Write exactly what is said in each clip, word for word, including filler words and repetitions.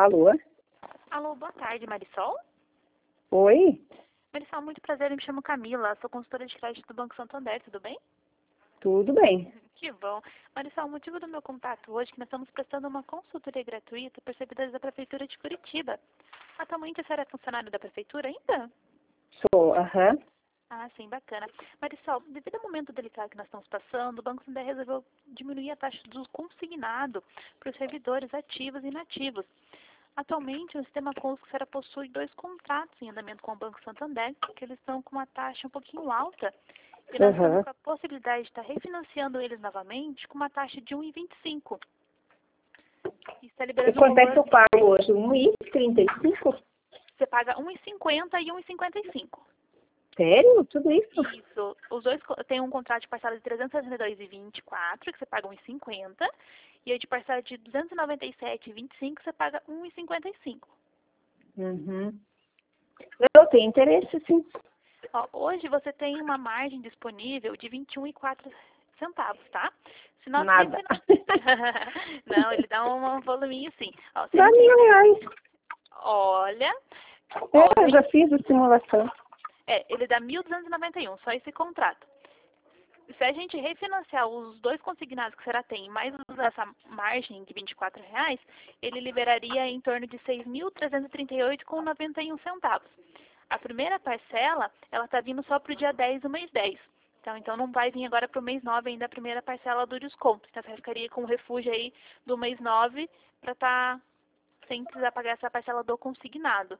Alô? Alô, boa tarde, Marisol. Oi? Marisol, muito prazer, eu me chamo Camila, sou consultora de crédito do Banco Santander, tudo bem? Tudo bem. Que bom. Marisol, o motivo do meu contato hoje é que nós estamos prestando uma consultoria gratuita por servidores da Prefeitura de Curitiba. Atualmente a senhora é funcionária da Prefeitura ainda? Sou, aham. Ah, sim, bacana. Marisol, devido ao momento delicado que nós estamos passando, o Banco Santander resolveu diminuir a taxa do consignado para os servidores ativos e inativos. Atualmente, o sistema Consus Será possui dois contratos em andamento com o Banco Santander, que eles estão com uma taxa um pouquinho alta. E nós Aham. estamos com a possibilidade de estar refinanciando eles novamente com uma taxa de um vírgula vinte e cinco. E está E liberando o quanto é que eu valor, pago hoje? um e trinta e cinco? você paga um vírgula cinquenta e um vírgula cinquenta e cinco. Sério? Tudo isso? Isso. Os dois co- tem um contrato de parcela de trezentos e sessenta e dois reais e vinte e quatro, que você paga um vírgula cinquenta. E aí de parcela de duzentos e noventa e sete reais e vinte e cinco, você paga um vírgula cinquenta e cinco. Uhum. Eu tenho interesse, sim. Ó, hoje você tem uma margem disponível de vinte e um reais e quatro centavos, tá? Se nós Nada. refinanciarmos... Não, ele dá um voluminho sim. Ó, se a Dá gente... mil reais. Olha... Ó, se É, a eu já gente... fiz a simulação. É, ele dá mil duzentos e noventa e um, só esse contrato. Se a gente refinanciar os dois consignados que será tem, mais usar essa margem de vinte e quatro reais, ele liberaria em torno de seis mil trezentos e trinta e oito reais e noventa e um centavos. A primeira parcela, ela está vindo só para o dia dez do mês dez. Então, então não vai vir agora para o mês nove ainda a primeira parcela do desconto. Então você ficaria com o refúgio aí do mês nove para estar sem precisar pagar essa parcela do consignado.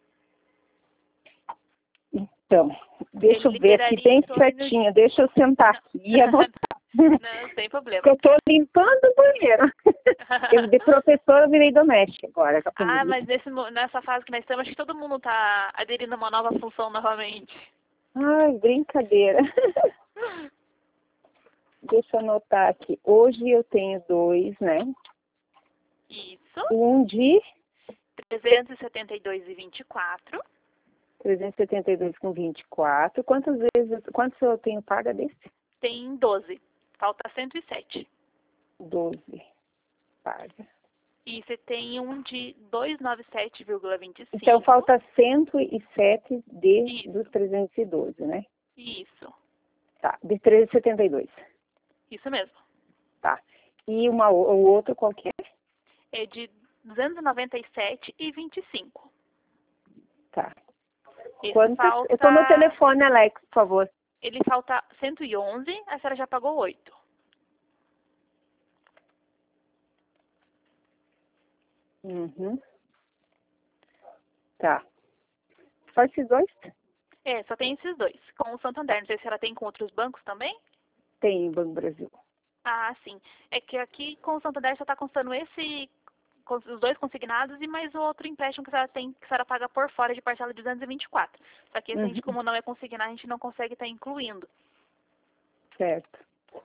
Então, deixa eu Ele ver aqui liberaria bem em torno de... certinho. Deixa eu sentar aqui e anotar. Não, sem problema. Porque eu tô limpando o banheiro. Eu de professora eu virei doméstica agora com a Ah, pandemia. mas nesse, mo- nessa fase que nós estamos, acho que todo mundo está aderindo a uma nova função novamente. Ai, brincadeira. Deixa eu anotar aqui. Hoje eu tenho dois, né? Isso. Um de trezentos e setenta e dois reais e vinte e quatro. trezentos e setenta e dois com vinte e quatro. Quantas vezes, quantos eu tenho paga desse? Tem doze. Falta cento e sete. doze paga. E você tem um de duzentos e noventa e sete reais e vinte e cinco. Então falta cento e sete de Isso. dos trezentos e doze, né? Isso. Tá, de trezentos e setenta e dois. Isso mesmo. Tá. E uma, o o outro qualquer? É de duzentos e noventa e sete reais e vinte e cinco. Tá. Esse Quantas? falta... Eu tô no telefone, Alex, por favor. Ele falta cento e onze, a senhora já pagou oito. Uhum. Tá. Só esses dois? É, só tem esses dois. Com o Santander. Não sei se ela tem com outros bancos também. Tem Banco Brasil. Ah, sim. É que aqui com o Santander só está constando esse, com os dois consignados e mais o outro empréstimo que a senhora tem, que a senhora paga por fora de parcela de duzentos e vinte e quatro. Só que esse a gente, Uhum. como não é consignado, a gente não consegue estar incluindo. Certo.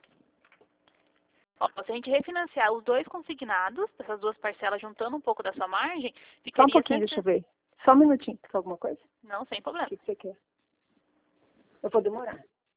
Ó, se a gente refinanciar os dois consignados, essas duas parcelas juntando um pouco da sua margem, Só um ficaria... pouquinho, cento... deixa eu ver. Só um minutinho, quer alguma coisa? Não, sem O problema. que que você quer? Eu vou demorar.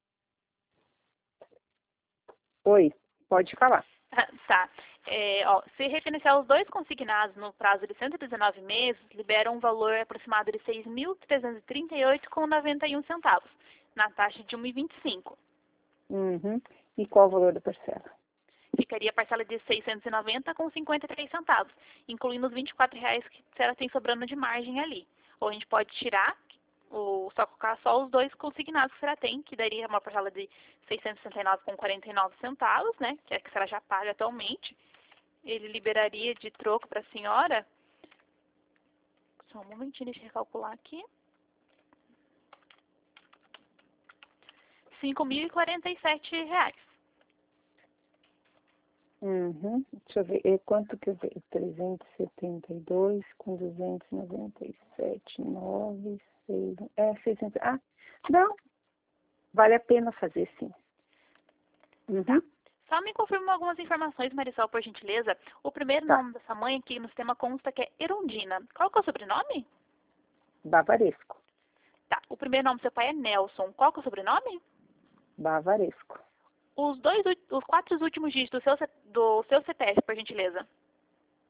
Oi, pode falar. Tá. É, ó, se refinanciar os dois consignados no prazo de cento e dezenove meses, libera um valor aproximado de seis mil trezentos e trinta e oito reais e noventa e um centavos, na taxa de um vírgula vinte e cinco. Uhum. E qual o valor da parcela? Ficaria a parcela de seiscentos e noventa reais com cinquenta e três centavos, incluindo os vinte e quatro reais que ela tem sobrando de margem ali. Ou a gente pode tirar, ou só colocar só os dois consignados que ela tem, que daria uma parcela de seiscentos e sessenta e nove reais com quarenta e nove centavos, né, que é a que ela já paga atualmente. Ele liberaria de troco para a senhora. Só um momentinho, deixa eu recalcular aqui. cinco mil e quarenta e sete reais. Uhum. Deixa eu ver. E quanto que eu dei? trezentos e setenta e dois com duzentos e noventa e sete, nove, seis. É, seiscentos. Ah, não. Vale a pena fazer sim. Uhum. Tá. Só me confirma algumas informações, Marisol, por gentileza. O primeiro Tá. nome dessa mãe aqui no sistema consta que é Erundina. Qual que é o sobrenome? Bavaresco. Tá. O primeiro nome do seu pai é Nelson. Qual que é o sobrenome? Bavaresco. Os dois, os quatro últimos dígitos do seu, C- do seu C P F, por gentileza.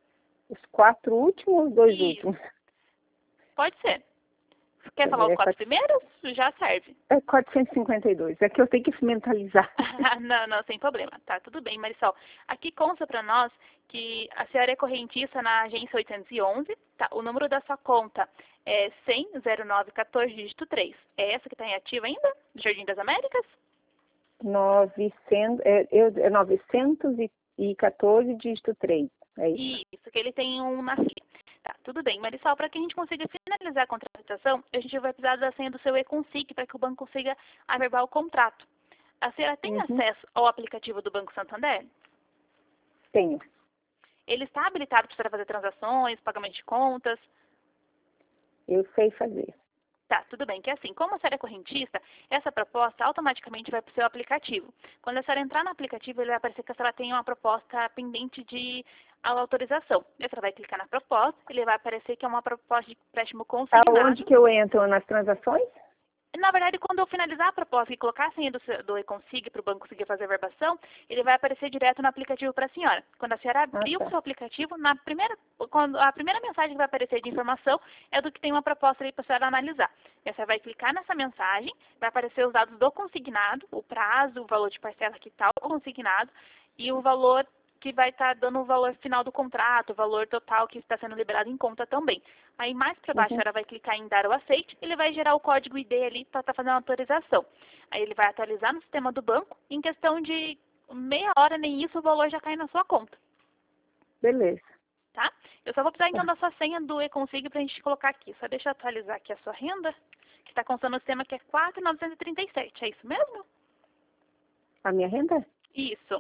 Os quatro últimos ou os dois Isso. últimos? Pode ser. Quer falar os É, quatro primeiros? Já serve. é quatrocentos e cinquenta e dois. É que eu tenho que mentalizar. Não, não, sem problema. Tá, tudo bem, Marisol. Aqui consta para nós que a senhora é correntista na agência oitocentos e onze, tá? O número da sua conta é cem, zero nove, quatorze, dígito três. É essa que está em ativa ainda? Do Jardim das Américas? novecentos, é, eu, é novecentos e quatorze, dígito três. É isso. Isso, que ele tem um na fila. Tá, tudo bem. Marisol, para que a gente consiga finalizar a contratação, a gente vai precisar da senha do seu e-consig para que o banco consiga averbar o contrato. A senhora tem Uhum. acesso ao aplicativo do Banco Santander? Tenho. Ele está habilitado para fazer transações, pagamento de contas? Eu sei fazer. Tá, tudo bem. Que é assim, como a senhora é correntista, essa proposta automaticamente vai para o seu aplicativo. Quando a senhora entrar no aplicativo, ele vai aparecer que a senhora tem uma proposta pendente de autorização. A senhora vai clicar na proposta, ele vai aparecer que é uma proposta de empréstimo consignado. Aonde que eu entro? Nas transações? Na verdade, quando eu finalizar a proposta e colocar a senha do, seu- do e-consig para o banco conseguir fazer a verbação, ele vai aparecer direto no aplicativo para a senhora. Quando a senhora Ah, abrir tá. o seu aplicativo, na primeira, quando a primeira mensagem que vai aparecer de informação é do que tem uma proposta aí para a senhora analisar. E a senhora vai clicar nessa mensagem, vai aparecer os dados do consignado, o prazo, o valor de parcela que está o consignado e o valor que vai estar dando o valor final do contrato, o valor total que está sendo liberado em conta também. Aí mais para baixo Uhum. ela vai clicar em dar o aceite, ele vai gerar o código I D ali para estar fazendo a autorização. Aí ele vai atualizar no sistema do banco, em questão de meia hora, nem isso, o valor já cai na sua conta, Beleza. tá? Eu só vou precisar então Tá. da sua senha do e-consig para a gente colocar aqui. Só deixa eu atualizar aqui a sua renda, que está constando no sistema que é quatro mil novecentos e trinta e sete, é isso mesmo? A minha renda? Isso.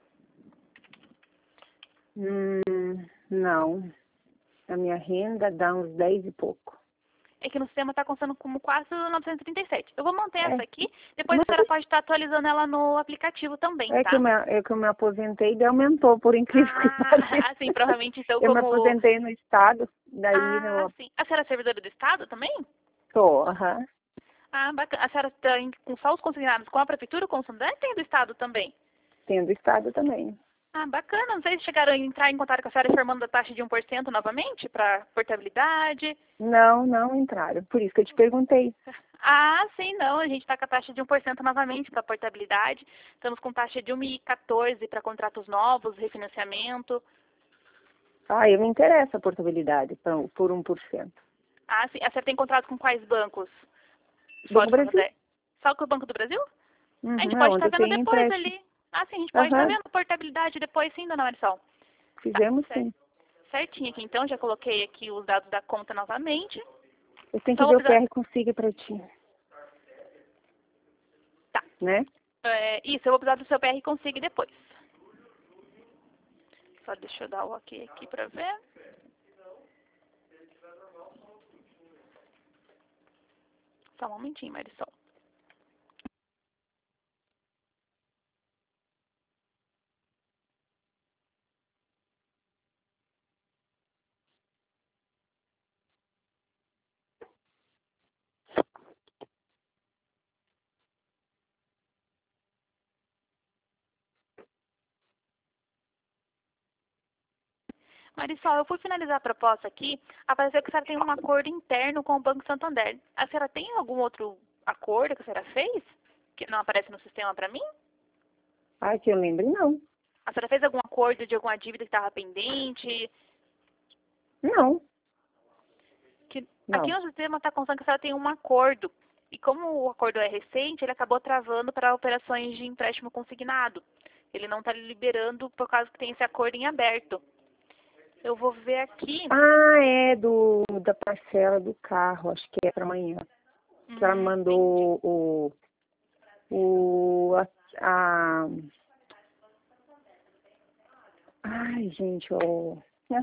Hum, não. A minha renda dá uns dez e pouco. É que no sistema está constando como quatro mil novecentos e trinta e sete. Eu vou manter É. essa aqui, depois a senhora pode estar atualizando ela no aplicativo também, É tá? que, eu me, é que eu me aposentei e aumentou, por incrível que Ah, pareça. assim, provavelmente então Eu me como... aposentei no estado, daí Ah, eu sim. A senhora é servidora do Estado também? tô, aham. Ah, bacana. A senhora tem com só os consignados com a Prefeitura, com o Santander, tem do Estado também? Tem do estado também. Ah, bacana. Não sei se chegaram a entrar em contato com a senhora informando da taxa de um por cento novamente para portabilidade. Não, não entraram. Por isso que eu te perguntei. Ah, sim, não. A gente está com a taxa de um por cento novamente para portabilidade. Estamos com taxa de um vírgula quatorze para contratos novos, refinanciamento. Ah, eu me interesso a portabilidade por, por um por cento. Ah, sim. A senhora tem contrato com quais bancos? Fora Banco do Brasil? Santander? Só com o Banco do Brasil? A gente Uhum, é pode onde estar eu vendo tenho depois empréstimo. ali. Ah, sim, a gente pode estar Aham, vendo a portabilidade depois, sim, dona Marisol. Tá, fizemos certo. sim. Certinho aqui, então, já coloquei aqui os dados da conta novamente. Eu tenho Só que vou ver o precisar... P R consigo pra ti, Tá. né? É, isso, eu vou precisar do seu P R consigo depois. Só deixa eu dar o ok aqui pra ver. Só um momentinho, Marisol. Marisol, eu fui finalizar a proposta aqui, apareceu que a senhora tem um acordo interno com o Banco Santander. A senhora tem algum outro acordo que a senhora fez? Que não aparece no sistema pra mim? Ai, que eu lembre, não. A senhora fez algum acordo de alguma dívida que estava pendente? Não, Que aqui não. no sistema está constando que a senhora tem um acordo. E como o acordo é recente, ele acabou travando para operações de empréstimo consignado. Ele não está liberando por causa que tem esse acordo em aberto. Eu vou ver aqui. Ah, é do da parcela do carro, acho que é para amanhã. Que ela Hum, mandou o, o a, a- ai, gente, o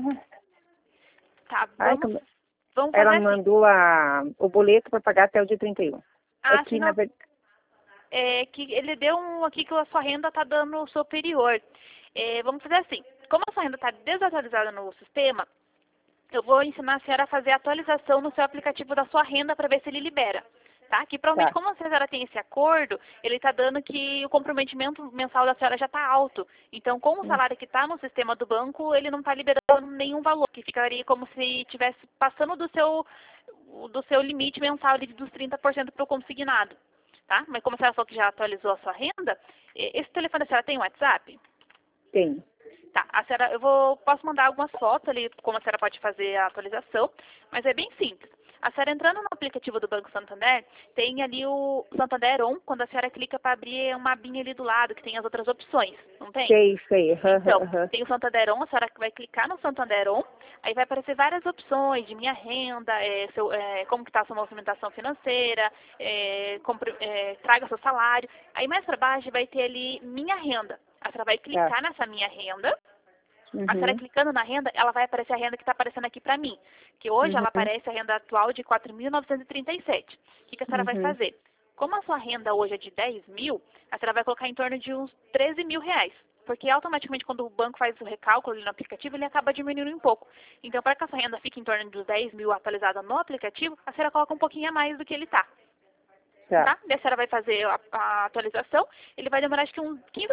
tá, ai, vamos, como- vamos ela fazer me assim. mandou a, o boleto para pagar até o dia trinta e um. É Ah, sim, que na não. verdade, É que ele deu um aqui que a sua renda está dando superior. É, vamos fazer assim. Como a sua renda está desatualizada no sistema, eu vou ensinar a senhora a fazer a atualização no seu aplicativo da sua renda para ver se ele libera. Tá? Que provavelmente, Tá. como a senhora tem esse acordo, ele está dando que o comprometimento mensal da senhora já está alto. Então, com o Hum. salário que está no sistema do banco, ele não está liberando nenhum valor, que ficaria como se estivesse passando do seu, do seu limite mensal ali dos trinta por cento para o consignado. Tá? Mas como a senhora falou que já atualizou a sua renda, esse telefone da senhora tem WhatsApp? Tem. Tá, a senhora, eu vou, posso mandar algumas fotos ali, como a senhora pode fazer a atualização, mas é bem simples. A senhora entrando no aplicativo do Banco Santander, tem ali o Santander On, quando a senhora clica para abrir uma abinha ali do lado, que tem as outras opções, não tem? Sei, sei. Uhum, Então, uhum. tem o Santander On, a senhora vai clicar no Santander On, aí vai aparecer várias opções de minha renda, é, seu, é, como que está a sua movimentação financeira, é, compre, é, traga seu salário. Aí mais para baixo vai ter ali minha renda. A senhora vai clicar Tá. nessa minha renda. Uhum. A senhora clicando na renda, ela vai aparecer a renda que está aparecendo aqui para mim. Que hoje Uhum. ela aparece a renda atual de quatro mil novecentos e trinta e sete. O que, que a senhora vai Uhum. fazer? Como a sua renda hoje é de dez mil, a senhora vai colocar em torno de uns treze mil reais. Porque automaticamente quando o banco faz o recálculo ali no aplicativo, ele acaba diminuindo um pouco. Então, para que a sua renda fique em torno dos dez mil atualizada no aplicativo, a senhora coloca um pouquinho a mais do que ele está. Tá. Tá? Daí a senhora vai fazer a, a atualização, ele vai demorar acho que uns quinze